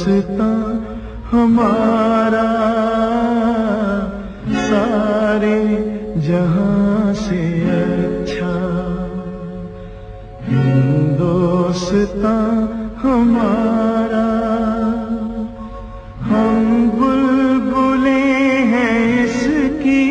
हिंदुस्तां हमारा सारे जहां से अच्छा, हिंदुस्तां हमारा। हम बुलबुलें हैं इसकी,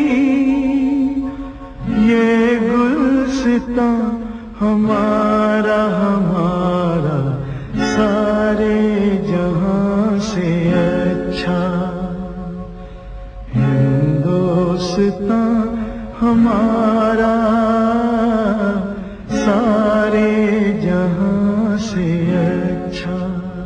ये गुलसितां हमारा हमारा सारे जहां से अच्छा, हिंदुस्तां हमारा सारे जहां से अच्छा।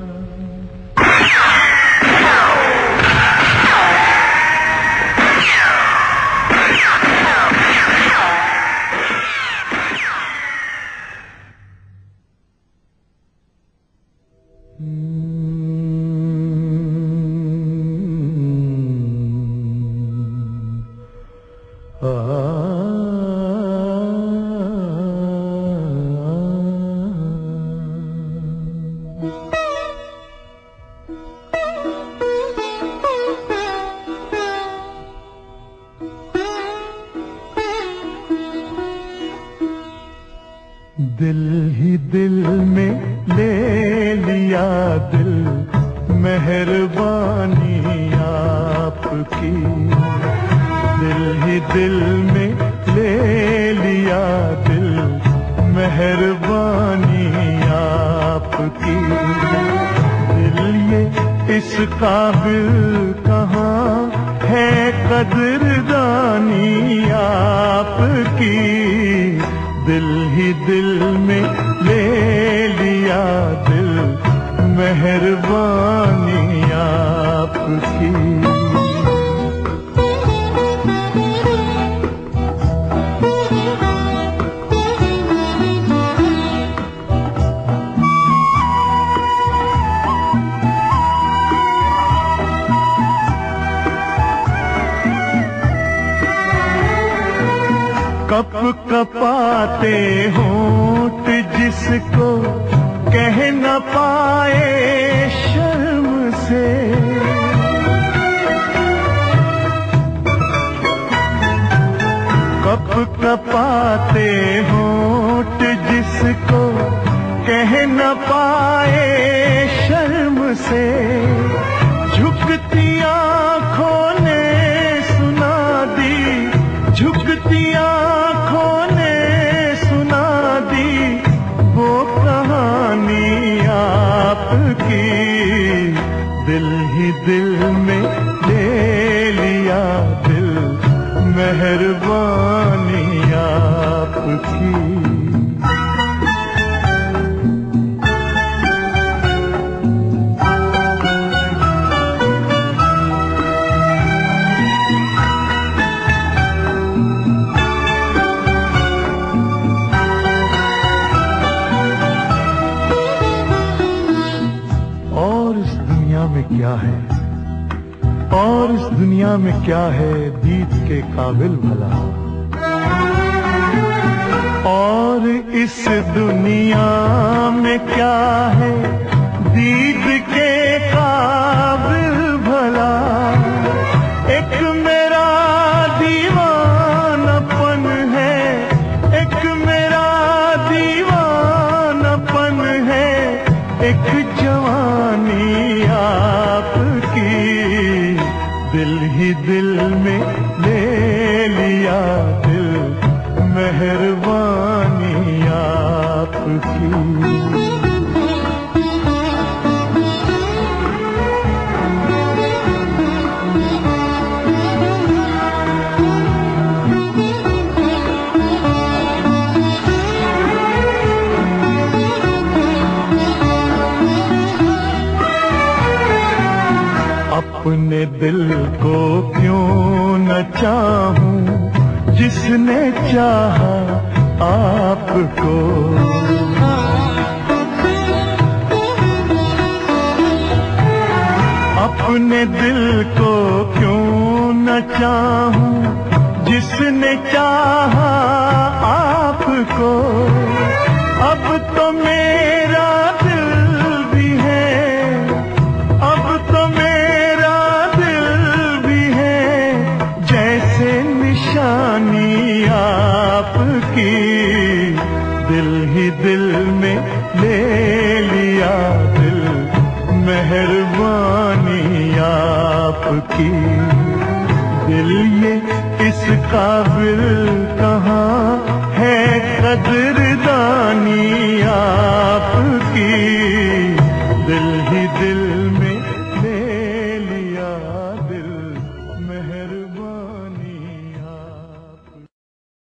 दिल ही दिल में ले लिया दिल, मेहरबानी आपकी। दिल ही दिल में ले लिया दिल, मेहरबानी आपकी। दिल ये इस काबिल कहाँ है कदरदानी आपकी। दिल ही दिल में ले लिया दिल, मेहरबानी आपकी। कप कपाते होंठ जिसको कह न पाए शर्म से, कप कपाते होंठ जिसको कह न पाए शर्म से। झुकती आँखों ने सुना दी, झुकती आँखों ने सुना दी वो कहानी आपकी। दिल ही दिल में ले लिया दिल, मेहरबानी आपकी। क्या है और इस दुनिया में क्या है दीद के काबिल भला, और इस दुनिया में क्या है दीद के काबिल भला। एक मेरा दीवानापन है, एक मेरा दीवानापन है, एक जवानी आपकी। दिल ही दिल में ले लिया दिल, मेहरबानी आपकी। अपने दिल को क्यों न चाहूं जिसने चाहा आपको। अपने दिल को क्यों न चाहूं जिसने चाहा आपको। अब तो मेरा दिल भी है, अब दिल ही दिल में ले लिया दिल, मेहरबानी आपकी। दिल ये इस काबिल कहाँ है कदर